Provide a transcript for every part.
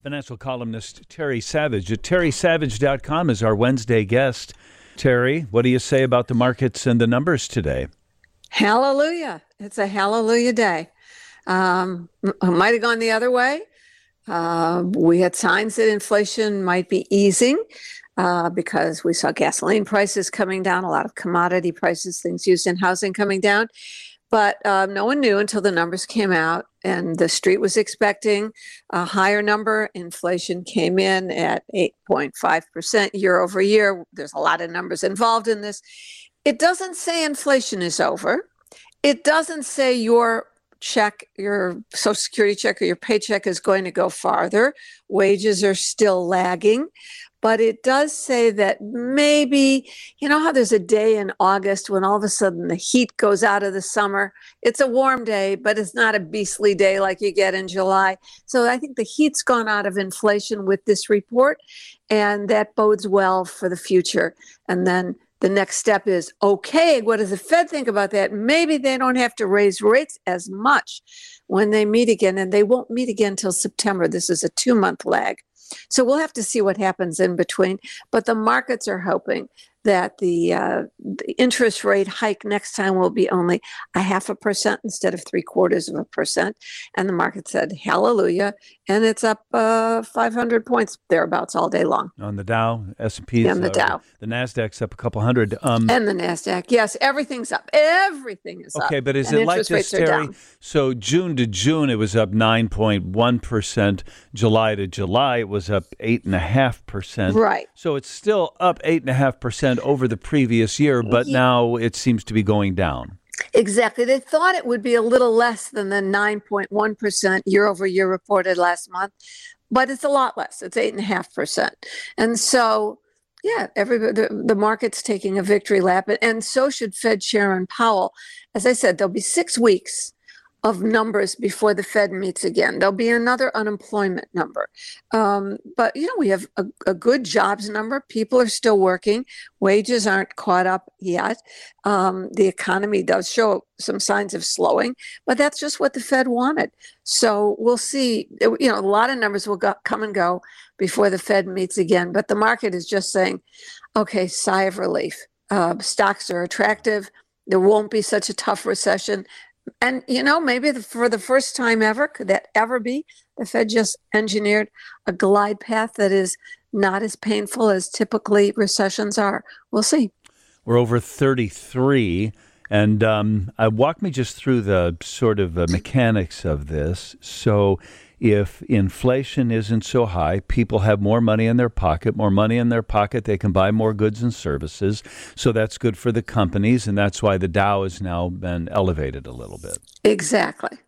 Financial columnist Terry Savage at terrysavage.com is our Wednesday guest. Terry, what do you say about the markets and the numbers today? Hallelujah. It's a hallelujah day. Might have gone the other way. We had signs that inflation might be easing because we saw gasoline prices coming down, a lot of commodity prices, things used in housing coming down. But no one knew until the numbers came out, and the street was expecting a higher number. Inflation came in at 8.5% year over year. There's a lot of numbers involved in this. It doesn't say inflation is over. It doesn't say your check, your Social Security check or your paycheck is going to go farther. Wages are still lagging. But it does say that maybe, you know how there's a day in August when all of a sudden the heat goes out of the summer? It's a warm day, but it's not a beastly day like you get in July. So I think the heat's gone out of inflation with this report, and that bodes well for the future. And then the next step is, okay, what does the Fed think about that? Maybe they don't have to raise rates as much when they meet again, and they won't meet again until September. This is a 2-month lag. So we'll have to see what happens in between. But the markets are hoping that the interest rate hike next time will be only 0.5% instead of 0.75%. And the market said, hallelujah. And it's up 500 points thereabouts all day long. On the Dow, S&P, and the Dow. The NASDAQ's up a couple hundred. And the NASDAQ. Yes, everything's up. Everything is up. Okay, but is it like this, Terry? So June to June, it was up 9.1%. July to July, it was up 8.5%. Right. So it's still up 8.5% over the previous year, but now it seems to be going down. Exactly. They thought it would be a little less than the 9.1% year over year reported last month, but it's a lot less. It's 8.5%. And so, yeah, the market's taking a victory lap, and so should Fed Chairman Powell. As I said, there'll be 6 weeks of numbers before the Fed meets again. There'll be another unemployment number. But, we have a good jobs number. People are still working. Wages aren't caught up yet. The economy does show some signs of slowing, but that's just what the Fed wanted. So we'll see. A lot of numbers will come and go before the Fed meets again. But the market is just saying, okay, sigh of relief. Stocks are attractive. There won't be such a tough recession. And, maybe for the first time ever, could that ever be, the Fed just engineered a glide path that is not as painful as typically recessions are. We'll see. We're over 33. And walk me just through the sort of mechanics of this. So if inflation isn't so high, people have more money in their pocket. More money in their pocket, they can buy more goods and services. So that's good for the companies, and that's why the Dow has now been elevated a little bit. Exactly.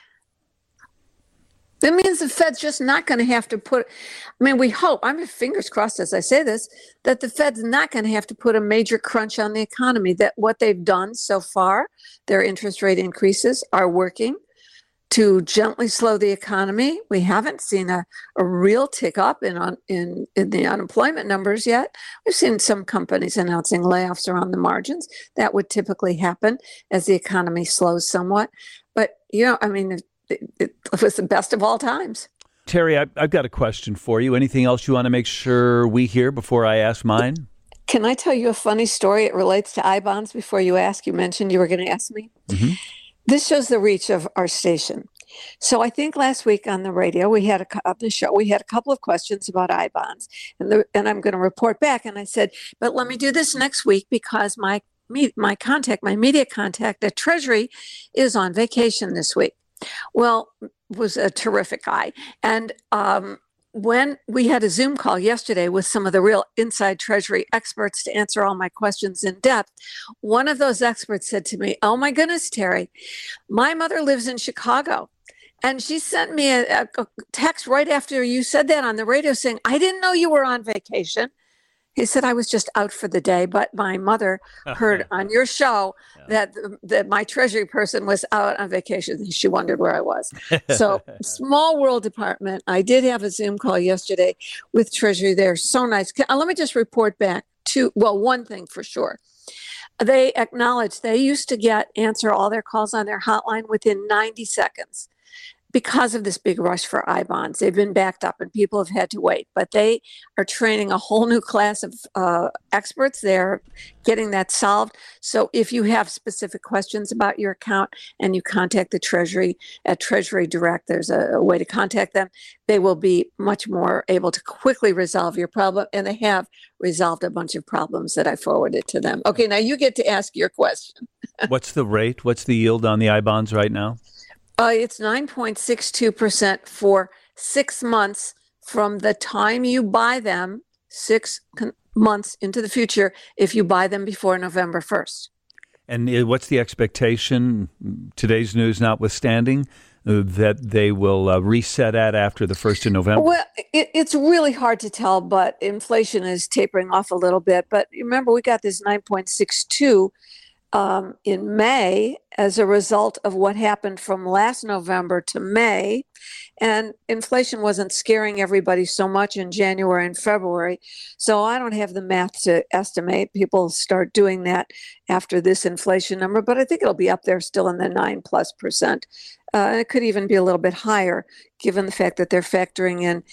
That means the Fed's just not going to have to we hope, fingers crossed as I say this, that the Fed's not going to have to put a major crunch on the economy, that what they've done so far, their interest rate increases are working to gently slow the economy. We haven't seen a real tick up in the unemployment numbers yet. We've seen some companies announcing layoffs around the margins. That would typically happen as the economy slows somewhat. But, it was the best of all times. Terry, I've got a question for you. Anything else you want to make sure we hear before I ask mine? Can I tell you a funny story? It relates to I-bonds before you ask. You mentioned you were going to ask me. Mm-hmm. This shows the reach of our station. So I think last week on the radio, we had a couple of questions about I-bonds, and I'm going to report back. And I said, but let me do this next week because my media contact at Treasury is on vacation this week. Well, was a terrific guy. And when we had a Zoom call yesterday with some of the real inside Treasury experts to answer all my questions in depth, one of those experts said to me, "Oh my goodness, Terry, my mother lives in Chicago." And she sent me a text right after you said that on the radio saying, "I didn't know you were on vacation." He said, "I was just out for the day, but my mother heard on your show that my Treasury person was out on vacation. She wondered where I was." So small world department. I did have a Zoom call yesterday with Treasury. They're so nice. Let me just report back one thing for sure. They acknowledged they used to answer all their calls on their hotline within 90 seconds. because of this big rush for I bonds. They've been backed up and people have had to wait, but they are training a whole new class of experts. They're getting that solved. So if you have specific questions about your account and you contact the Treasury at Treasury Direct, there's a way to contact them. They will be much more able to quickly resolve your problem, and they have resolved a bunch of problems that I forwarded to them. Okay, now you get to ask your question. What's the rate? What's the yield on the I bonds right now? It's 9.62% for 6 months from the time you buy them, months into the future, if you buy them before November 1st. And what's the expectation, today's news notwithstanding, that they will reset at after the 1st of November? Well, it's really hard to tell, but inflation is tapering off a little bit. But remember, we got this 9.62 in May as a result of what happened from last November to May. And inflation wasn't scaring everybody so much in January and February. So I don't have the math to estimate. People start doing that after this inflation number, but I think it'll be up there still in the 9+%. It could even be a little bit higher, given the fact that they're factoring in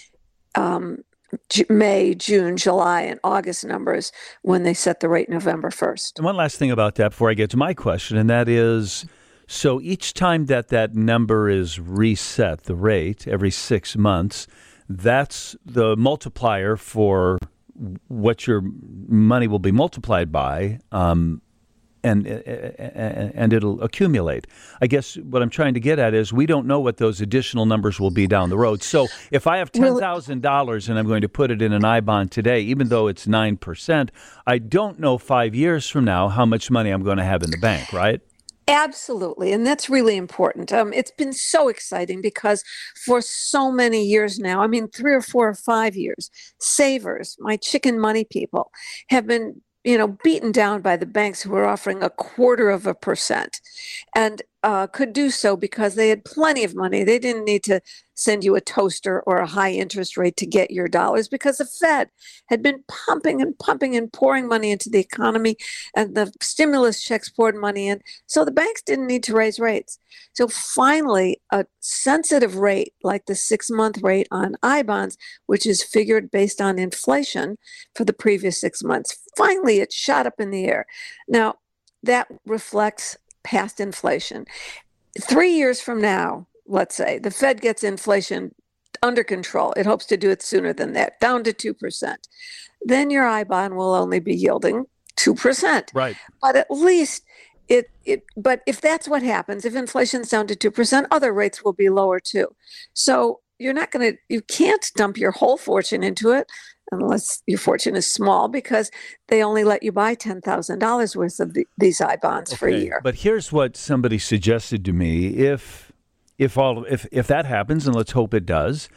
May, June, July, and August numbers when they set the rate November 1st. And one last thing about that before I get to my question, and that is, so each time that number is reset, the rate, every 6 months, that's the multiplier for what your money will be multiplied by, and it'll accumulate. I guess what I'm trying to get at is we don't know what those additional numbers will be down the road. So if I have $10,000 and I'm going to put it in an I bond today, even though it's 9%, I don't know 5 years from now how much money I'm going to have in the bank, right? Absolutely. And that's really important. It's been so exciting because for so many years now, I mean, 3 or 4 or 5 years, savers, my chicken money people, have been beaten down by the banks who were offering 0.25% and could do so because they had plenty of money. They didn't need to send you a toaster or a high interest rate to get your dollars because the Fed had been pumping and pumping and pouring money into the economy, and the stimulus checks poured money in. So the banks didn't need to raise rates. So finally, a sensitive rate like the 6-month rate on I bonds, which is figured based on inflation for the previous 6 months, finally it shot up in the air. Now, that reflects past inflation. 3 years from now, let's say, the Fed gets inflation under control. It hopes to do it sooner than that, down to 2%. Then your I bond will only be yielding 2%. Right. But at least but if that's what happens, if inflation's down to 2%, other rates will be lower too. So you can't dump your whole fortune into it unless your fortune is small, because they only let you buy $10,000 worth of these I bonds for a year. But here's what somebody suggested to me: if that happens, and let's hope it does,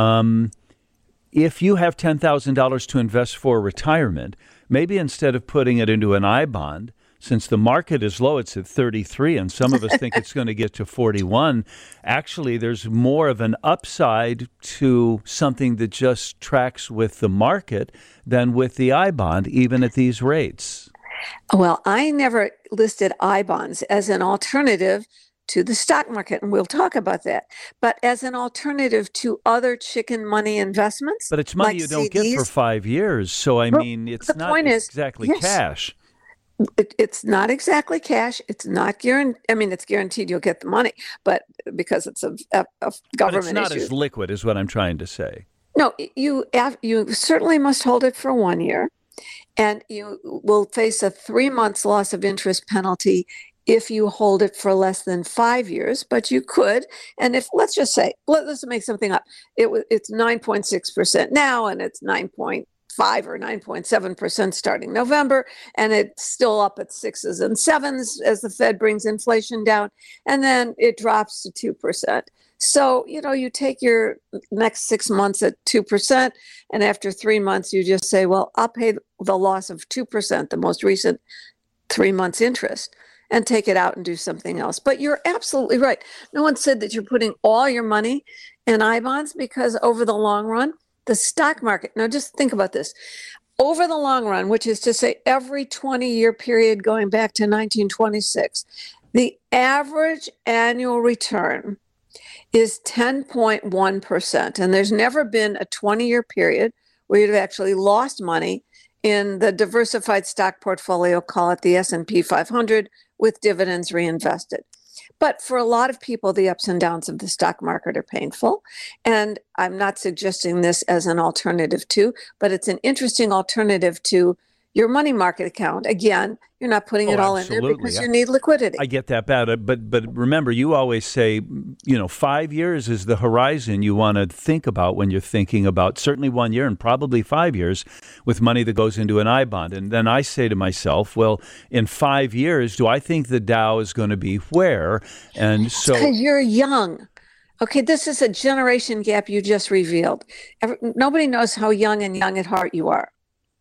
if you have $10,000 to invest for retirement, maybe instead of putting it into an I bond, since the market is low, it's at 33, and some of us think it's going to get to 41. Actually, there's more of an upside to something that just tracks with the market than with the I bond, even at these rates. Well, I never listed I bonds as an alternative to the stock market, and we'll talk about that. But as an alternative to other chicken money investments. But it's money like you don't CDs, get for 5 years. So, I mean, it's not exactly cash. It's not exactly cash. It's not guaranteed. I mean, it's guaranteed you'll get the money, but because it's a government but it's not issue. as liquid, is what I'm trying to say. No, you certainly must hold it for 1 year, and you will face a 3 months loss of interest penalty if you hold it for less than 5 years. But you could, and if let's make something up. It's 9.6% now, and it's 9.5 or 9.7% starting November, and it's still up at 6s and 7s as the Fed brings inflation down, and then it drops to 2%. So, you take your next 6 months at 2%, and after 3 months, you just say, well, I'll pay the loss of 2%, the most recent 3 months interest, and take it out and do something else. But you're absolutely right. No one said that you're putting all your money in I bonds, because over the long run, the stock market, now just think about this, over the long run, which is to say every 20-year period going back to 1926, the average annual return is 10.1%. And there's never been a 20-year period where you've actually lost money in the diversified stock portfolio, call it the S&P 500, with dividends reinvested. But for a lot of people, the ups and downs of the stock market are painful. And I'm not suggesting this as an alternative to, but it's an interesting alternative to your money market account. Again, you're not putting it all in there because you need liquidity. I get that bad, but remember, you always say, 5 years is the horizon you want to think about when you're thinking about certainly 1 year and probably 5 years with money that goes into an I bond. And then I say to myself, well, in 5 years, do I think the Dow is going to be where? And so because you're young. Okay, this is a generation gap you just revealed. Nobody knows how young and young at heart you are.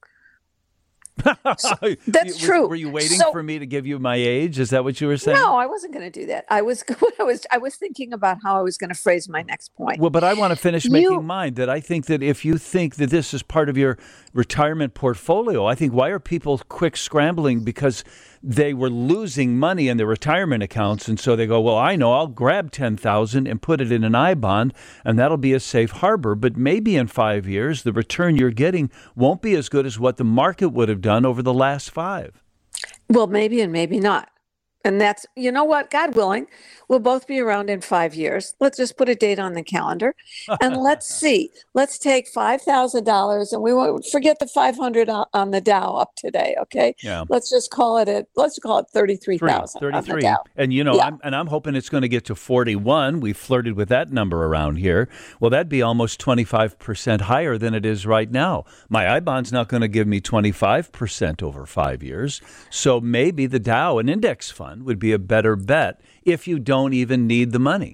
That's true. Were you waiting for me to give you my age? Is that what you were saying? No, I wasn't going to do that. I was thinking about how I was going to phrase my next point. Well, but I want to finish making mine. That I think that if you think that this is part of your retirement portfolio, I think why are people quick scrambling because they were losing money in their retirement accounts, and so they go, well, I know, I'll grab 10,000 and put it in an I bond, and that'll be a safe harbor. But maybe in 5 years, the return you're getting won't be as good as what the market would have done over the last 5. Well, maybe and maybe not. And that's, you know what, God willing, we'll both be around in 5 years. Let's just put a date on the calendar and let's see. Let's take $5,000 and we won't forget the 500 on the Dow up today. Okay. Yeah. Let's call it 33,000. 33. And I'm hoping it's going to get to 41. We flirted with that number around here. Well, that'd be almost 25% higher than it is right now. My I bond's not going to give me 25% over 5 years. So maybe the Dow, an index fund, would be a better bet if you don't even need the money.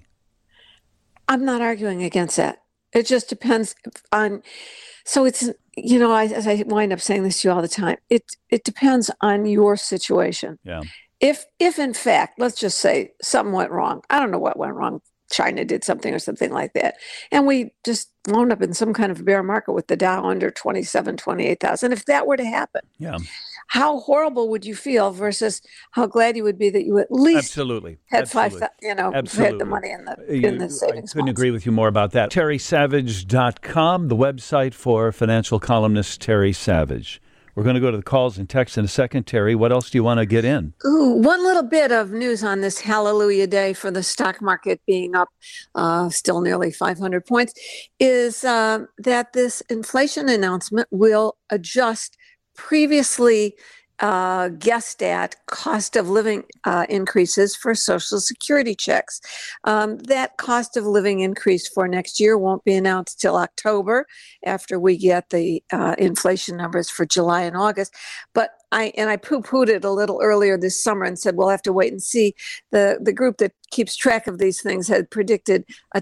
I'm not arguing against that. It just depends on, so it's, as I wind up saying this to you all the time, it depends on your situation. Yeah. If in fact, let's just say something went wrong. I don't know what went wrong. China did something or something like that. And we just wound up in some kind of bear market with the Dow under 27, 28,000. If that were to happen, how horrible would you feel versus how glad you would be that you at least had had the money in the savings. I couldn't agree with you more about that. TerrySavage.com, the website for financial columnist Terry Savage. We're going to go to the calls and texts in a second. Terry, what else do you want to get in? One little bit of news on this hallelujah day for the stock market being up still nearly 500 points is that this inflation announcement will adjust previously guessed at cost of living increases for Social Security checks. That cost of living increase for next year won't be announced till October after we get the inflation numbers for July and August. But I poo-pooed it a little earlier this summer and said we'll have to wait and see. The group that keeps track of these things had predicted a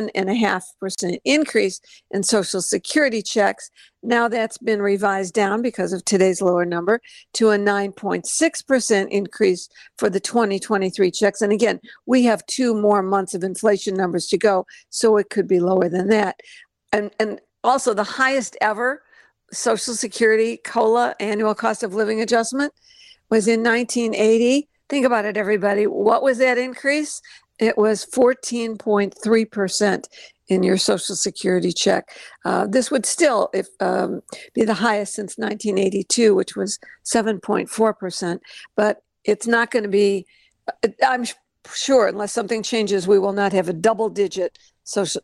10.5% increase in Social Security checks. Now that's been revised down because of today's lower number to a 9.6% increase for the 2023 checks. And again, we have 2 more months of inflation numbers to go, so it could be lower than that. And also the highest ever Social Security COLA, annual cost of living adjustment, was in 1980. Think about it, everybody. What was that increase? It was 14.3% in your Social Security check. This would still be the highest since 1982, which was 7.4%. But it's not going to be, I'm sure, unless something changes, we will not have a double-digit Social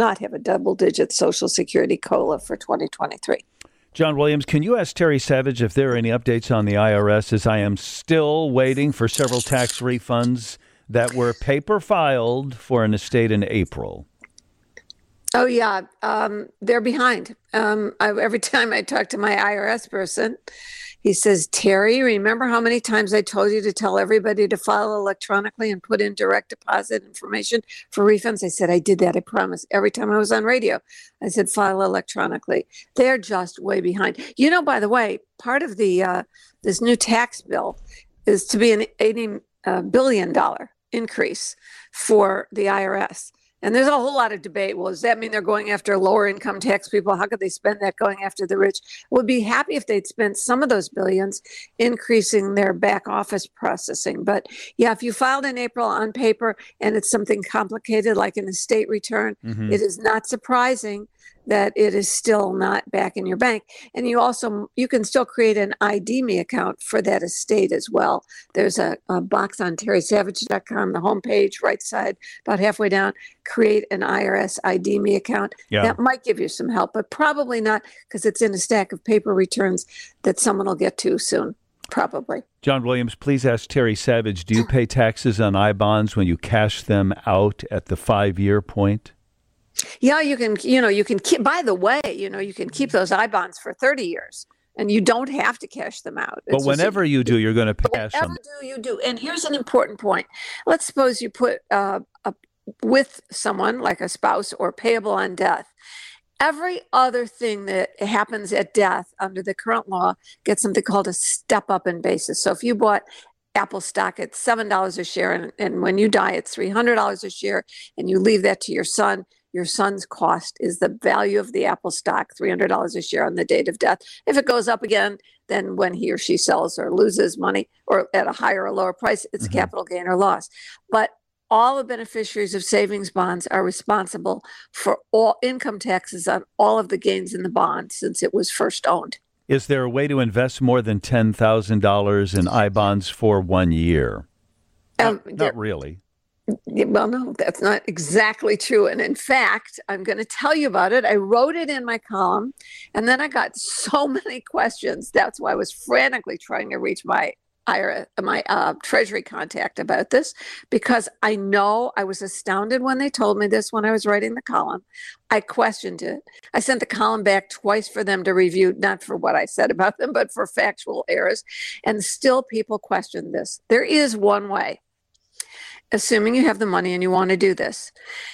Security COLA for 2023. John Williams, can you ask Terry Savage if there are any updates on the IRS, as I am still waiting for several tax refunds that were paper filed for an estate in April? Oh, yeah. They're behind. Every time I talk to my IRS person, he says, Terry, remember how many times I told you to tell everybody to file electronically and put in direct deposit information for refunds? I said, I did that, I promise. Every time I was on radio, I said, file electronically. They're just way behind. By the way, part of the this new tax bill is to be an $80 billion increase for the IRS. And there's a whole lot of debate. Well, does that mean they're going after lower income tax people? How could they spend that going after the rich? Would be happy if they'd spent some of those billions increasing their back office processing. But yeah, if you filed in April on paper and it's something complicated like an estate return, it is not surprising that it is still not back in your bank. And you can still create an ID Me account for that estate as well. There's a box on terrysavage.com, the homepage, right side, about halfway down, create an IRS ID Me account. Yeah. That might give you some help, but probably not, because it's in a stack of paper returns that someone will get to soon, probably. John Williams, please ask Terry Savage, do you pay taxes on I-bonds when you cash them out at the 5-year point? Yeah, you can keep, by the way, you can keep those I-bonds for 30 years and you don't have to cash them out. But whenever you do, you're going to cash them. Whenever you do. And here's an important point. Let's suppose you put with someone like a spouse or payable on death. Every other thing that happens at death under the current law gets something called a step up in basis. So if you bought Apple stock at $7 a share and when you die it's $300 a share and you leave that to your son's cost is the value of the Apple stock, $300 a share on the date of death. If it goes up again, then when he or she sells or loses money or at a higher or lower price, it's capital gain or loss. But all the beneficiaries of savings bonds are responsible for all income taxes on all of the gains in the bond since it was first owned. Is there a way to invest more than $10,000 in I-bonds for 1 year? Not really. Well, no, that's not exactly true. And in fact, I'm going to tell you about it. I wrote it in my column, and then I got so many questions. That's why I was frantically trying to reach my Treasury contact about this, because I know I was astounded when they told me this when I was writing the column. I questioned it. I sent the column back twice for them to review, not for what I said about them, but for factual errors. And still people question this. There is one way. Assuming you have the money and you want to do this.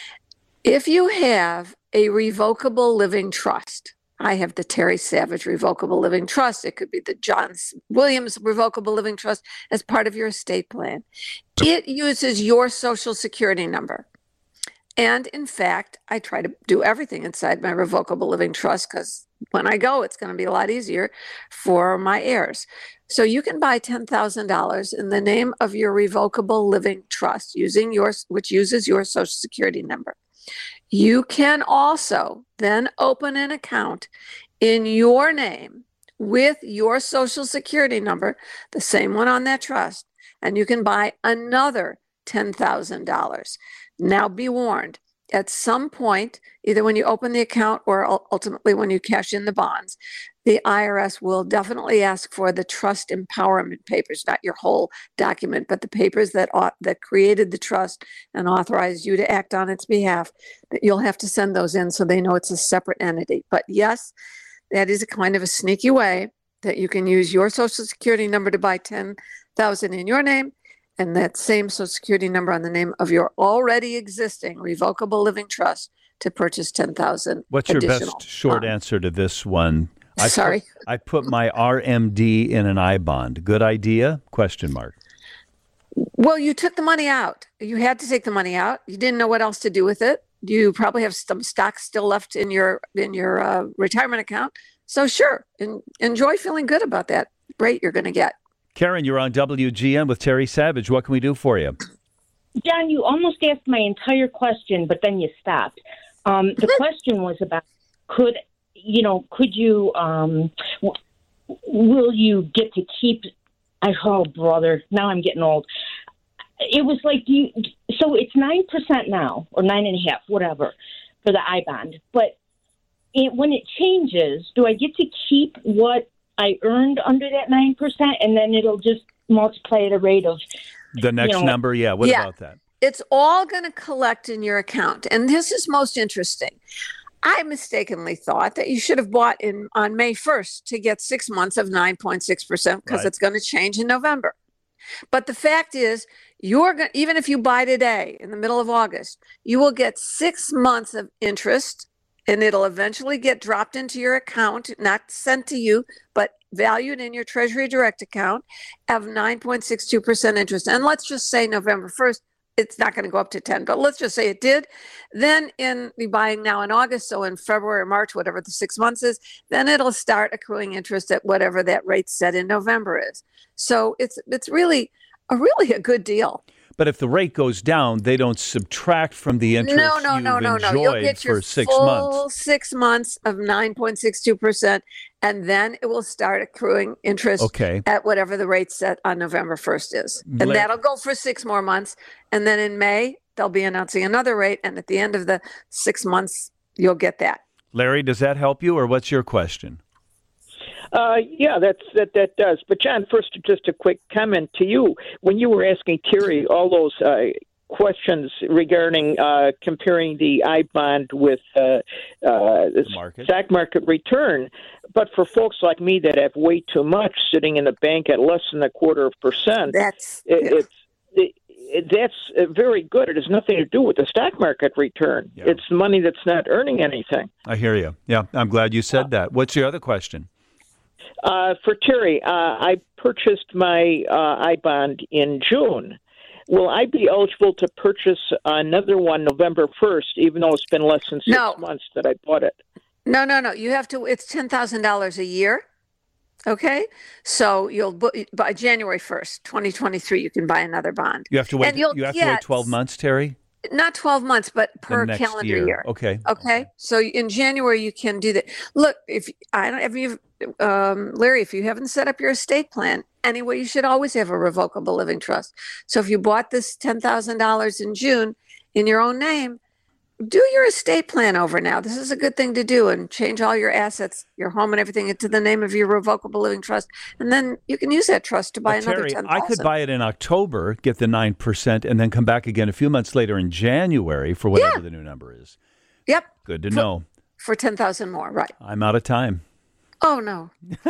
If you have a revocable living trust, I have the Terry Savage Revocable Living Trust. It could be the John Williams Revocable Living Trust as part of your estate plan. It uses your Social Security number. And in fact, I try to do everything inside my Revocable Living Trust because when I go, it's going to be a lot easier for my heirs. So you can buy $10,000 in the name of your Revocable Living Trust which uses your Social Security number. You can also then open an account in your name with your Social Security number, the same one on that trust, and you can buy another $10,000. Now be warned, at some point, either when you open the account or ultimately when you cash in the bonds, the IRS will definitely ask for the trust empowerment papers, not your whole document, but the papers that created the trust and authorized you to act on its behalf. That you'll have to send those in so they know it's a separate entity. But yes, that is a kind of a sneaky way that you can use your Social Security number to buy $10,000 in your name, and that same Social Security number on the name of your already existing Revocable Living Trust to purchase $10,000. What's your best short answer to this one? I put my RMD in an I-bond. Good idea? ? Well, you took the money out. You had to take the money out. You didn't know what else to do with it. You probably have some stocks still left in your retirement account. So sure, enjoy feeling good about that rate you're going to get. Karen, you're on WGN with Terry Savage. What can we do for you? John, you almost asked my entire question, but then you stopped. The question was about will you get to keep? Oh, brother, now I'm getting old. It was like so it's 9% now, or 9.5%, whatever, for the I-bond. But when it changes, do I get to keep what I earned under that 9%, and then it'll just multiply at a rate of the next number? Yeah. What about that? It's all going to collect in your account, and this is most interesting. I mistakenly thought that you should have bought on May 1st to get 6 months of 9.6% because it's going to change in November. But the fact is, even if you buy today in the middle of August, you will get 6 months of interest, and it'll eventually get dropped into your account, not sent to you, but valued in your Treasury Direct account of 9.62% interest. And let's just say November 1st, it's not going to go up to 10, but let's just say it did. Then you're buying now in August, so in February or March, whatever the 6 months is, then it'll start accruing interest at whatever that rate set in November is. So it's really a good deal. But if the rate goes down, they don't subtract from the interest No. enjoyed You'll get your for 6 full months. 6 months of 9.62%, and then it will start accruing interest at whatever the rate set on November 1st is. And that'll go for 6 more months. And then in May, they'll be announcing another rate. And at the end of the 6 months, you'll get that. Larry, does that help you, or what's your question? Yeah, that does. But John, first, just a quick comment to you. When you were asking Terry all those questions regarding comparing the I bond with stock market return, but for folks like me that have way too much sitting in the bank at less than 0.25%, that's very good. It has nothing to do with the stock market return. Yeah. It's money that's not earning anything. I hear you. Yeah, I'm glad you said that. What's your other question? For Terry, I purchased my I bond in June. Will I be eligible to purchase another one November 1st, even though it's been less than 6 months that I bought it? No. You have to. It's $10,000 a year. Okay, so by January 1st, 2023, you can buy another bond. You have to wait. You have to wait 12 months, Terry. Not 12 months, but per calendar year. Okay. So in January you can do that. Look, Larry, if you haven't set up your estate plan, anyway, you should always have a revocable living trust. So if you bought this $10,000 in June in your own name, do your estate plan over now. This is a good thing to do, and change all your assets, your home and everything into the name of your revocable living trust. And then you can use that trust to buy another $10,000. I could buy it in October, get the 9%, and then come back again a few months later in January for whatever the new number is. Yep. Good to know. For $10,000 more, right. I'm out of time. Oh, no.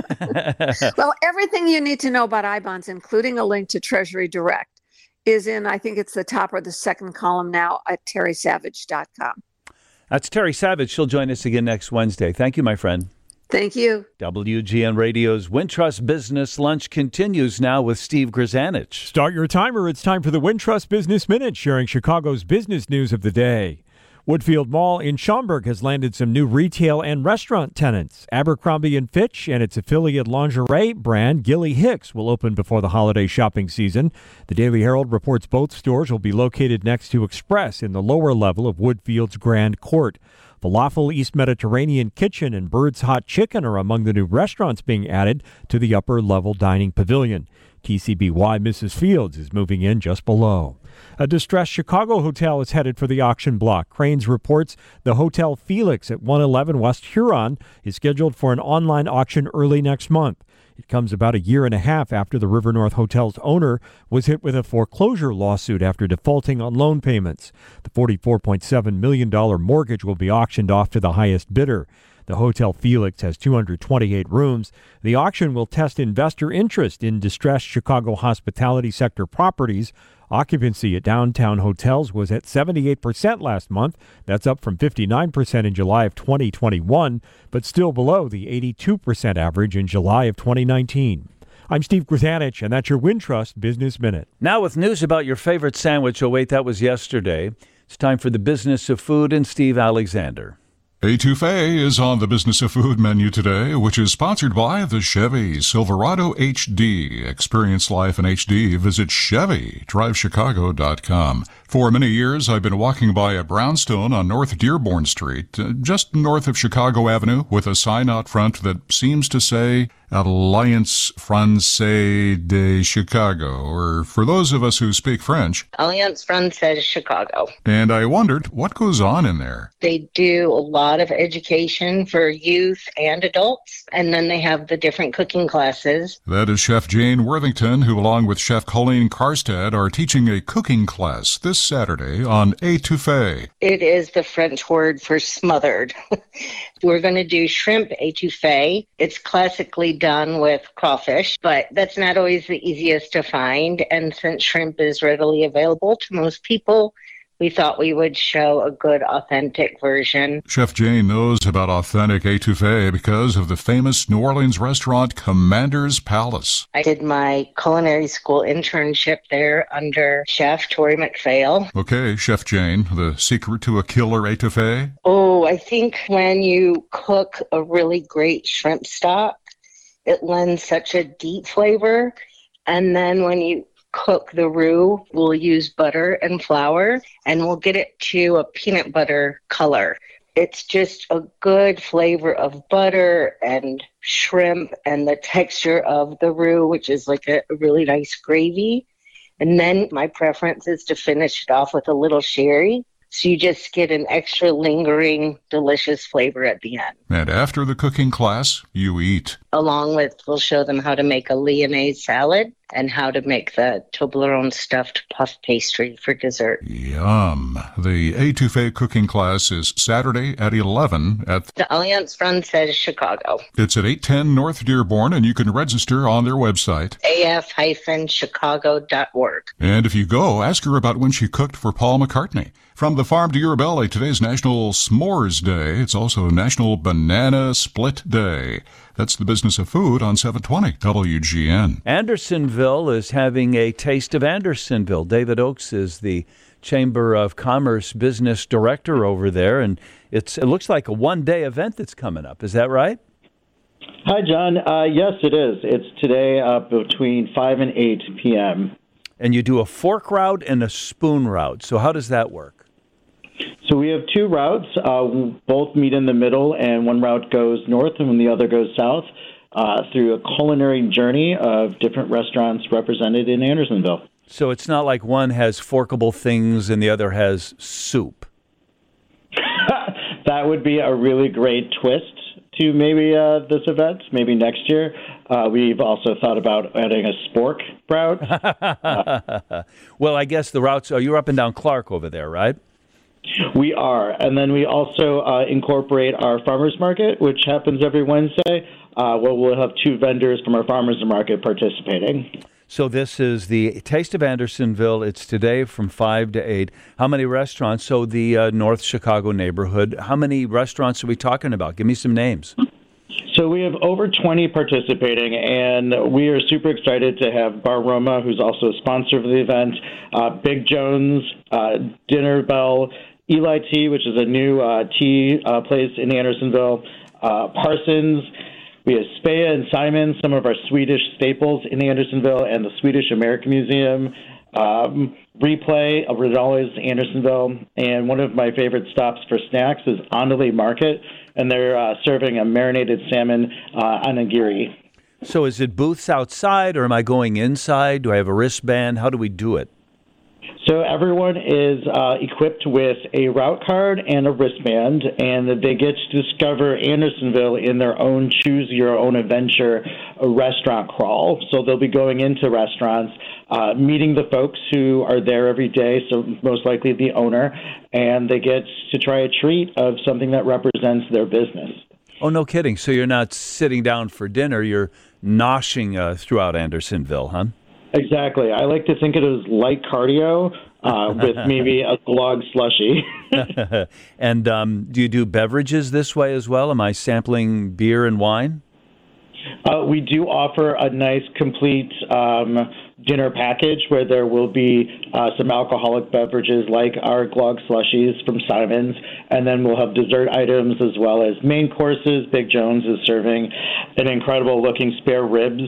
Well, everything you need to know about I-bonds, including a link to Treasury Direct, is in, I think it's the top or the second column now at terrysavage.com. That's Terry Savage. She'll join us again next Wednesday. Thank you, my friend. Thank you. WGN Radio's Wintrust Business Lunch continues now with Steve Grzanich. Start your timer. It's time for the Wintrust Business Minute, sharing Chicago's business news of the day. Woodfield Mall in Schaumburg has landed some new retail and restaurant tenants. Abercrombie & Fitch and its affiliate lingerie brand, Gilly Hicks, will open before the holiday shopping season. The Daily Herald reports both stores will be located next to Express in the lower level of Woodfield's Grand Court. Falafel East Mediterranean Kitchen and Bird's Hot Chicken are among the new restaurants being added to the upper level dining pavilion. TCBY Mrs. Fields is moving in just below. A distressed Chicago hotel is headed for the auction block. Cranes reports the Hotel Felix at 111 West Huron is scheduled for an online auction early next month. It comes about a year and a half after the River North Hotel's owner was hit with a foreclosure lawsuit after defaulting on loan payments. The $44.7 million mortgage will be auctioned off to the highest bidder. The Hotel Felix has 228 rooms. The auction will test investor interest in distressed Chicago hospitality sector properties. Occupancy at downtown hotels was at 78% last month. That's up from 59% in July of 2021, but still below the 82% average in July of 2019. I'm Steve Grzanich, and that's your Wintrust Business Minute. Now with news about your favorite sandwich. Oh, wait, that was yesterday. It's time for the Business of Food and Steve Alexander. Etouffee is on the Business of Food menu today, which is sponsored by the Chevy Silverado HD. Experience life in HD. Visit ChevyDriveChicago.com. For many years, I've been walking by a brownstone on North Dearborn Street, just north of Chicago Avenue, with a sign out front that seems to say Alliance Francaise de Chicago, or for those of us who speak French, Alliance Francaise Chicago. And I wondered, what goes on in there? They do a lot of education for youth and adults, and then they have the different cooking classes. That is Chef Jane Worthington, who along with Chef Colleen Karstad are teaching a cooking class this Saturday on étouffée. It is the French word for smothered. We're going to do shrimp étouffée. It's classically done with crawfish, but that's not always the easiest to find. And since shrimp is readily available to most people, we thought we would show a good, authentic version. Chef Jane knows about authentic etouffee because of the famous New Orleans restaurant Commander's Palace. I did my culinary school internship there under Chef Tori McPhail. Okay, Chef Jane, the secret to a killer etouffee? Oh, I think when you cook a really great shrimp stock, it lends such a deep flavor. And then when you cook the roux, we'll use butter and flour, and we'll get it to a peanut butter color. It's just a good flavor of butter and shrimp and the texture of the roux, which is like a really nice gravy. And then my preference is to finish it off with a little sherry. So you just get an extra lingering, delicious flavor at the end. And after the cooking class, you eat. Along with, we'll show them how to make a lyonnaise salad and how to make the Toblerone stuffed puff pastry for dessert. Yum. The etouffee cooking class is Saturday at 11 at the Alliance Francaise Chicago. It's at 810 North Dearborn, and you can register on their website, af-chicago.org. And if you go, ask her about when she cooked for Paul McCartney. From the farm to your belly, today's National S'mores Day. It's also National Banana Split Day. That's the business of food on 720 WGN. Andersonville is having a Taste of Andersonville. David Oakes is the Chamber of Commerce business director over there, and it looks like a one-day event that's coming up. Is that right? Hi, John. Yes, it is. It's today between 5 and 8 p.m. And you do a fork route and a spoon route. So how does that work? So we have two routes. Both meet in the middle, and one route goes north and the other goes south through a culinary journey of different restaurants represented in Andersonville. So it's not like one has forkable things and the other has soup. That would be a really great twist to maybe this event, maybe next year. We've also thought about adding a spork route. Well, I guess the routes, you're up and down Clark over there, right? We are. And then we also incorporate our farmers market, which happens every Wednesday, where we'll have two vendors from our farmers market participating. So this is the Taste of Andersonville. It's today from 5 to 8. How many restaurants? So the North Chicago neighborhood. How many restaurants are we talking about? Give me some names. So we have over 20 participating, and we are super excited to have Bar Roma, who's also a sponsor of the event, Big Jones, Dinner Bell, Eli Tea, which is a new tea place in Andersonville, Parsons. We have Speya and Simon, some of our Swedish staples in Andersonville, and the Swedish American Museum. Replay of Rinaldi's Andersonville, and one of my favorite stops for snacks is Andale Market, and they're serving a marinated salmon onigiri. So is it booths outside, or am I going inside? Do I have a wristband? How do we do it? So everyone is equipped with a route card and a wristband, and they get to discover Andersonville in their own Choose Your Own Adventure restaurant crawl. So they'll be going into restaurants, meeting the folks who are there every day, so most likely the owner, and they get to try a treat of something that represents their business. Oh, no kidding. So you're not sitting down for dinner, you're noshing throughout Andersonville, huh? Exactly. I like to think of it as light cardio with maybe a glog slushy. And do you do beverages this way as well? Am I sampling beer and wine? We do offer a nice complete dinner package where there will be some alcoholic beverages like our glog slushies from Simon's, and then we'll have dessert items as well as main courses. Big Jones is serving an incredible looking spare ribs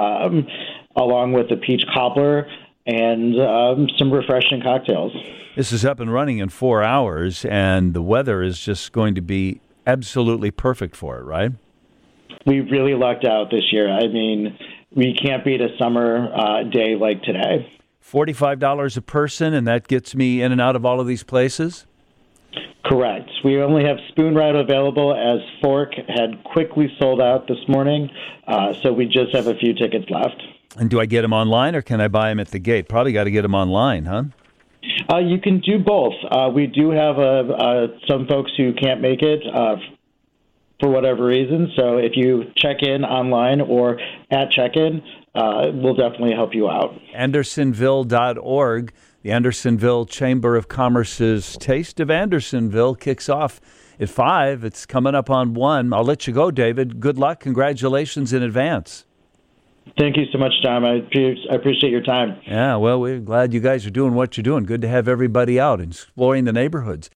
along with a peach cobbler and some refreshing cocktails. This is up and running in 4 hours, and the weather is just going to be absolutely perfect for it, right? We really lucked out this year. I mean, we can't beat a summer day like today. $45 a person, and that gets me in and out of all of these places? Correct. We only have spoon route available, as fork had quickly sold out this morning, so we just have a few tickets left. And do I get them online, or can I buy them at the gate? Probably got to get them online, huh? You can do both. We do have some folks who can't make it for whatever reason. So if you check in online or at check-in, we'll definitely help you out. Andersonville.org. The Andersonville Chamber of Commerce's Taste of Andersonville kicks off at 5. It's coming up on 1. I'll let you go, David. Good luck. Congratulations in advance. Thank you so much, Tom. I appreciate your time. Yeah, well, we're glad you guys are doing what you're doing. Good to have everybody out and exploring the neighborhoods.